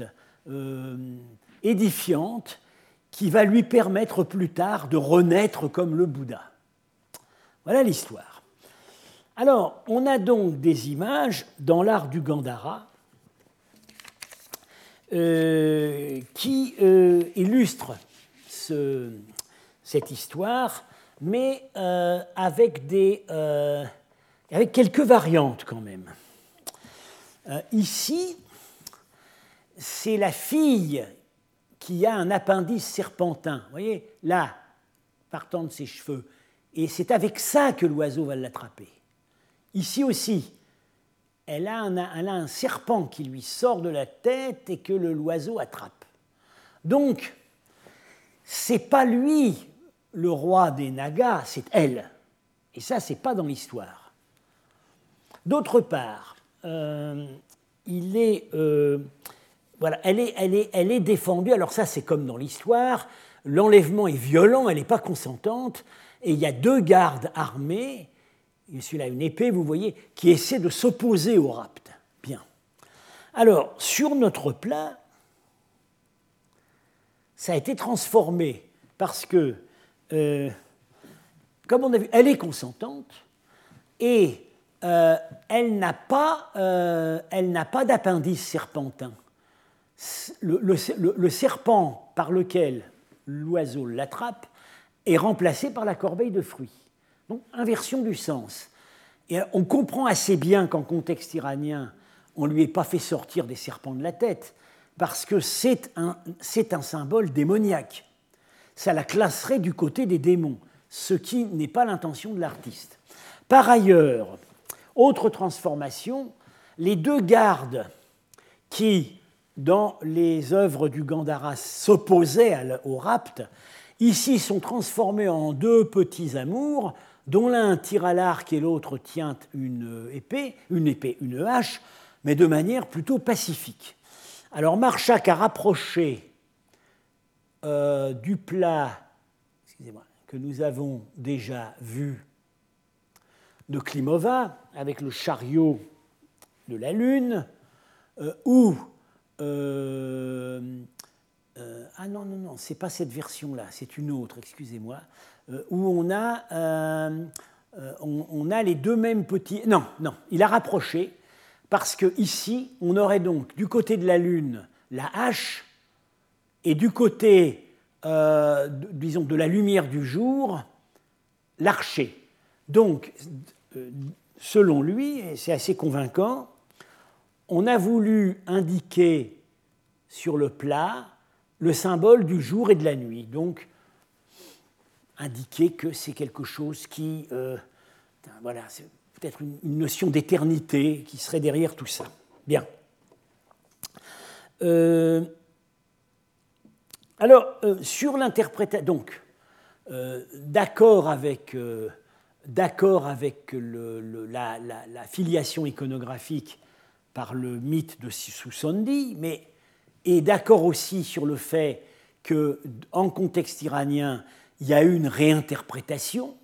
édifiante qui va lui permettre plus tard de renaître comme le Bouddha. Voilà l'histoire. Alors, on a donc des images dans l'art du Gandhara qui illustrent cette histoire, mais avec quelques variantes quand même. Ici, c'est la fille qui a un appendice serpentin. Vous voyez, là, partant de ses cheveux. Et c'est avec ça que l'oiseau va l'attraper. Ici aussi, elle a un serpent qui lui sort de la tête et que l'oiseau attrape. Donc, ce n'est pas lui le roi des Nagas, c'est elle. Et ça, ce n'est pas dans l'histoire. D'autre part, elle est défendue. Alors ça, c'est comme dans l'histoire. L'enlèvement est violent, elle n'est pas consentante. Et il y a deux gardes armés, celui-là a une épée, vous voyez, qui essaient de s'opposer au rapt. Bien. Alors, sur notre plat, ça a été transformé parce que, comme on a vu, elle est consentante et elle n'a pas d'appendice serpentin. Le serpent par lequel l'oiseau l'attrape est remplacé par la corbeille de fruits. Donc, inversion du sens. Et on comprend assez bien qu'en contexte iranien, on ne lui ait pas fait sortir des serpents de la tête, parce que c'est un symbole démoniaque. Ça la classerait du côté des démons, ce qui n'est pas l'intention de l'artiste. Par ailleurs, autre transformation, les deux gardes qui, dans les œuvres du Gandhara, s'opposaient au rapt, ici sont transformés en deux petits amours, dont l'un tire à l'arc et l'autre tient une hache, mais de manière plutôt pacifique. Alors Marchak a rapproché du plat, que nous avons déjà vu de Klimova, avec le chariot de la Lune, où non, c'est pas cette version-là, c'est une autre, excusez-moi, où on a les deux mêmes petits... Non, il a rapproché, parce qu'ici, on aurait donc du côté de la Lune la hache, et du côté, disons, de la lumière du jour, l'archer. Donc, selon lui, et c'est assez convaincant, on a voulu indiquer sur le plat le symbole du jour et de la nuit. Donc, indiquer que c'est quelque chose qui... c'est peut-être une notion d'éternité qui serait derrière tout ça. Bien. Sur l'interprétation... Donc, d'accord avec la filiation iconographique par le mythe de Susondi, et d'accord aussi sur le fait qu'en contexte iranien, il y a eu une réinterprétation.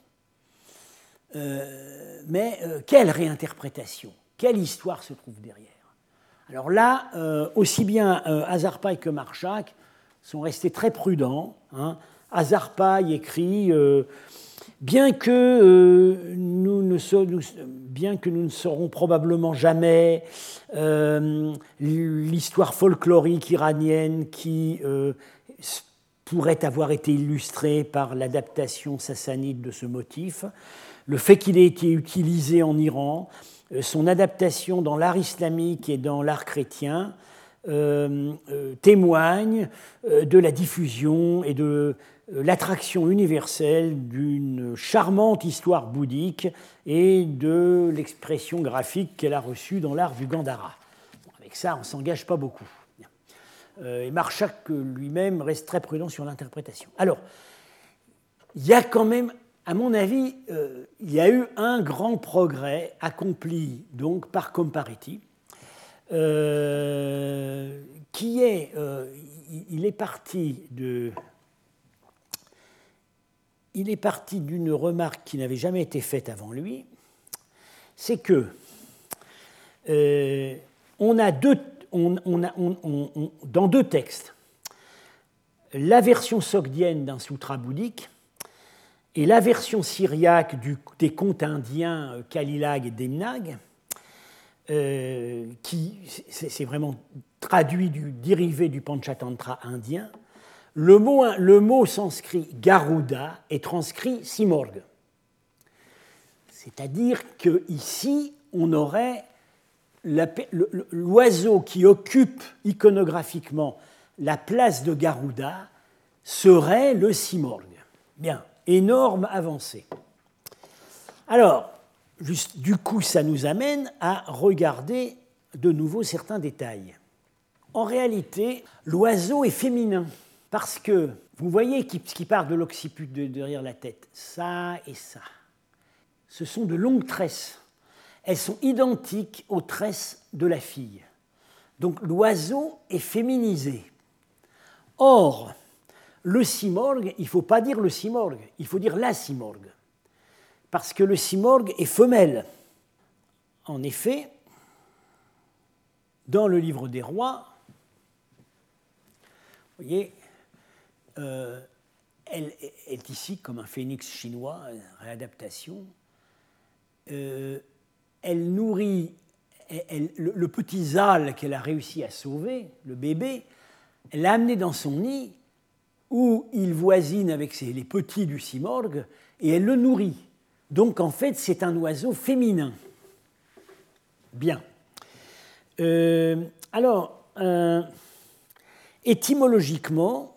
Mais quelle réinterprétation? Quelle histoire se trouve derrière? Alors là, aussi bien Azarpaï que Marchak sont restés très prudents. Azarpaï écrit bien que nous ne saurons probablement jamais l'histoire folklorique iranienne qui pourrait avoir été illustrée par l'adaptation sassanide de ce motif, le fait qu'il ait été utilisé en Iran, son adaptation dans l'art islamique et dans l'art chrétien témoignent de la diffusion et de l'attraction universelle d'une charmante histoire bouddhique et de l'expression graphique qu'elle a reçue dans l'art du Gandhara. Bon, avec ça, on ne s'engage pas beaucoup. Et Marchak lui-même reste très prudent sur l'interprétation. Alors, il y a quand même, à mon avis, il y a eu un grand progrès accompli donc par Compariti, qui est, il est parti d'une remarque qui n'avait jamais été faite avant lui, c'est que on a dans deux textes, la version sogdienne d'un sutra bouddhique Et la version syriaque des contes indiens Kalilag et Demnag, qui c'est vraiment traduit dérivé du Panchatantra indien, le mot sanskrit Garuda est transcrit Simorg. C'est-à-dire qu'ici, on aurait l'oiseau qui occupe iconographiquement la place de Garuda serait le Simorg. Bien, énorme avancée. Alors, du coup, ça nous amène à regarder de nouveau certains détails. En réalité, l'oiseau est féminin parce que, vous voyez ce qui part de l'occiput derrière la tête, ça et ça. Ce sont de longues tresses. Elles sont identiques aux tresses de la fille. Donc l'oiseau est féminisé. Or, le simorgue, il ne faut pas dire le simorgue, il faut dire la simorgue. Parce que le simorgue est femelle. En effet, dans le livre des rois, vous voyez, elle est ici comme un phénix chinois, une réadaptation. Elle nourrit le petit Zal qu'elle a réussi à sauver, le bébé, elle l'a amené dans son nid où il voisine avec les petits du simorgue et elle le nourrit. Donc en fait, c'est un oiseau féminin. Bien. Alors, étymologiquement,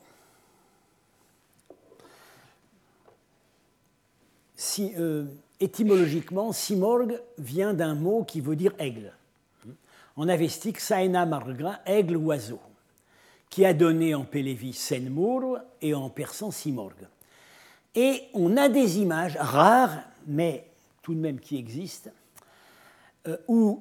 simorgue vient d'un mot qui veut dire aigle. En avestique, saena margra, aigle oiseau, qui a donné en pélévi senmur et en persan simorgue. Et on a des images rares, mais tout de même qui existent, où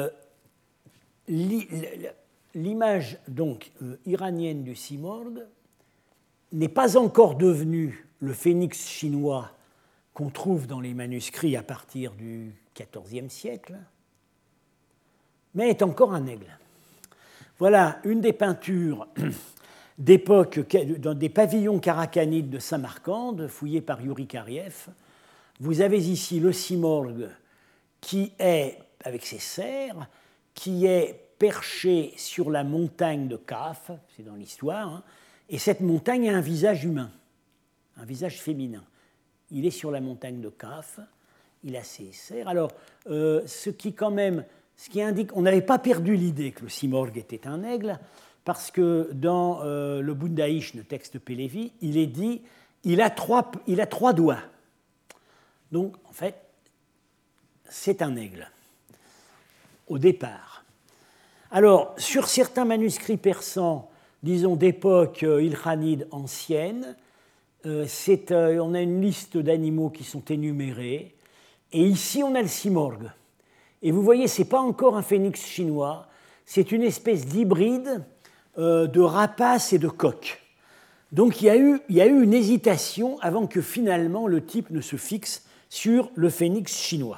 l'image donc iranienne du simorgue n'est pas encore devenue le phénix chinois qu'on trouve dans les manuscrits à partir du XIVe siècle, mais est encore un aigle. Voilà une des peintures d'époque dans des pavillons karakanides de Samarcande, fouillés par Yuri Kariev. Vous avez ici le simorgue qui est, avec ses serres, qui est perché sur la montagne de Kaf, c'est dans l'histoire, hein, et cette montagne a un visage humain, un visage féminin. Il est sur la montagne de Kaf, il a ses serres. Alors, ce qui indique, on n'avait pas perdu l'idée que le simorgue était un aigle, parce que dans le Bundaïsh, le texte Pélévi, il est dit il a trois doigts. Donc, en fait, c'est un aigle, au départ. Alors, sur certains manuscrits persans, disons d'époque ilkhanide ancienne, on a une liste d'animaux qui sont énumérés, et ici on a le simorgue. Et vous voyez, ce n'est pas encore un phénix chinois, c'est une espèce d'hybride de rapace et de coq. Donc il y a eu une hésitation avant que finalement le type ne se fixe sur le phénix chinois.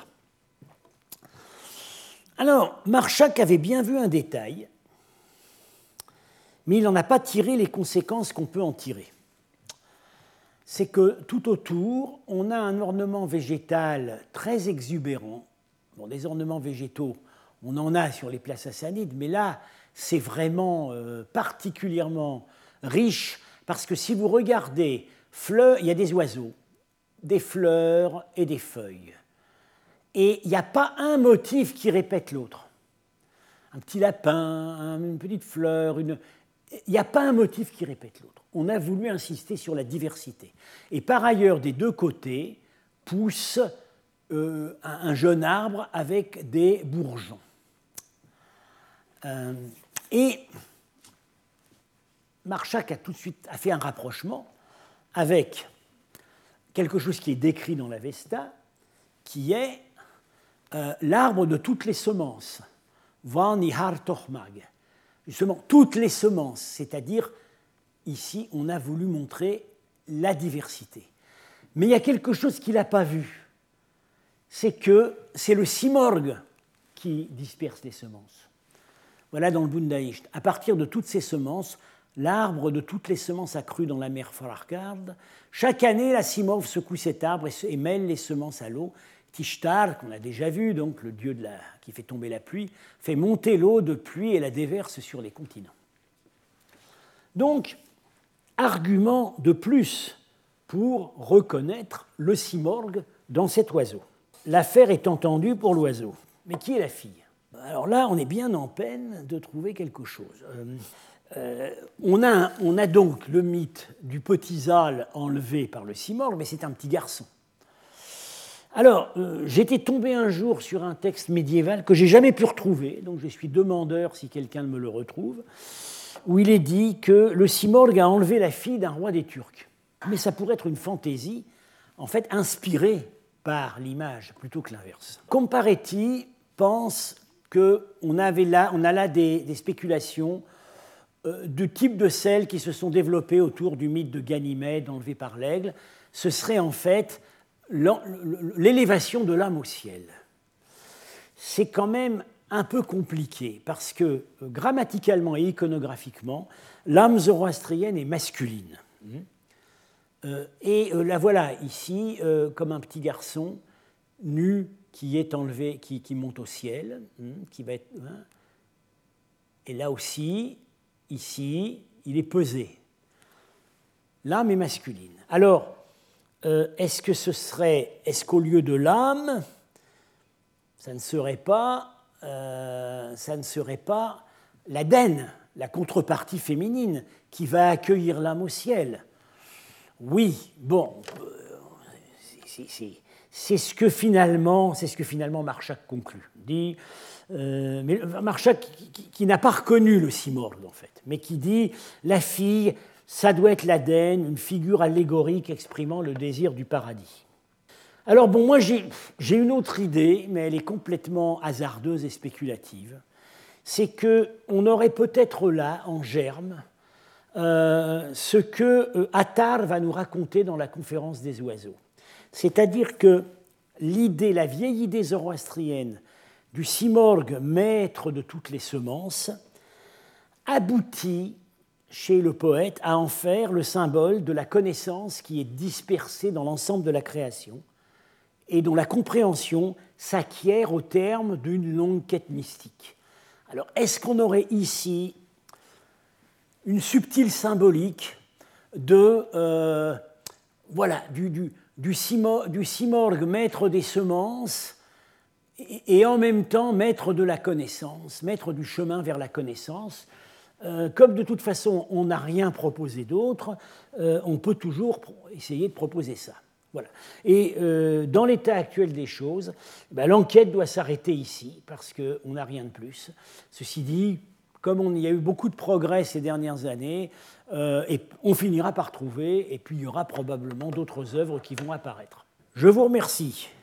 Alors, Marchak avait bien vu un détail, mais il n'en a pas tiré les conséquences qu'on peut en tirer. C'est que tout autour, on a un ornement végétal très exubérant. Bon, des ornements végétaux, on en a sur les places sassanides, mais là, c'est vraiment particulièrement riche, parce que si vous regardez, il y a des oiseaux, des fleurs et des feuilles. Et il n'y a pas un motif qui répète l'autre. Un petit lapin, une petite fleur, il n'y a pas un motif qui répète l'autre. On a voulu insister sur la diversité. Et par ailleurs, des deux côtés, pousse un jeune arbre avec des bourgeons. Et Marchak a tout de suite fait un rapprochement avec quelque chose qui est décrit dans l'Avesta, qui est l'arbre de toutes les semences, Vanihar Tochmag. Justement, toutes les semences, c'est-à-dire, ici, on a voulu montrer la diversité. Mais il y a quelque chose qu'il n'a pas vu, c'est que c'est le simorgue qui disperse les semences. Voilà dans le Bundaïsht. À partir de toutes ces semences, l'arbre de toutes les semences accrues dans la mer Farargard. Chaque année, la Simorgh secoue cet arbre et mêle les semences à l'eau. Tishtar, qu'on a déjà vu, donc le dieu qui fait tomber la pluie, fait monter l'eau de pluie et la déverse sur les continents. Donc, argument de plus pour reconnaître le Simorgh dans cet oiseau. L'affaire est entendue pour l'oiseau. Mais qui est la fille? Alors là, on est bien en peine de trouver quelque chose. On a donc le mythe du petit Zal enlevé par le Simorgh, mais c'est un petit garçon. Alors, j'étais tombé un jour sur un texte médiéval que j'ai jamais pu retrouver, donc je suis demandeur si quelqu'un me le retrouve, où il est dit que le Simorgh a enlevé la fille d'un roi des Turcs. Mais ça pourrait être une fantaisie, en fait, inspirée par l'image, plutôt que l'inverse. Comparetti pense qu'on a là des spéculations de type de celles qui se sont développées autour du mythe de Ganymède enlevé par l'aigle. Ce serait en fait l'élévation de l'âme au ciel. C'est quand même un peu compliqué parce que grammaticalement et iconographiquement, l'âme zoroastrienne est masculine. Et la voilà ici comme un petit garçon nu qui est enlevé, qui monte au ciel, qui va être, et là aussi, ici, il est pesé. L'âme est masculine. Alors, est-ce qu'au lieu de l'âme, ça ne serait pas l'Adène, la contrepartie féminine, qui va accueillir l'âme au ciel? Oui, bon, c'est ce que finalement Marchak conclut. Mais Marchak qui n'a pas reconnu le Simorgh en fait, mais qui dit la fille, ça doit être l'Adène, une figure allégorique exprimant le désir du paradis. Alors bon, moi j'ai une autre idée, mais elle est complètement hasardeuse et spéculative. C'est qu'on aurait peut-être là, en germe, ce que Attar va nous raconter dans la conférence des oiseaux. C'est-à-dire que la vieille idée zoroastrienne du Simorgh, maître de toutes les semences, aboutit chez le poète à en faire le symbole de la connaissance qui est dispersée dans l'ensemble de la création et dont la compréhension s'acquiert au terme d'une longue quête mystique. Alors, est-ce qu'on aurait ici une subtile symbolique du Simorgh, maître des semences, et en même temps maître de la connaissance, maître du chemin vers la connaissance? Comme de toute façon on n'a rien proposé d'autre, on peut toujours essayer de proposer ça. Voilà. Et dans l'état actuel des choses, l'enquête doit s'arrêter ici, parce qu'on n'a rien de plus. Ceci dit, comme il y a eu beaucoup de progrès ces dernières années, et on finira par trouver, et puis il y aura probablement d'autres œuvres qui vont apparaître. Je vous remercie.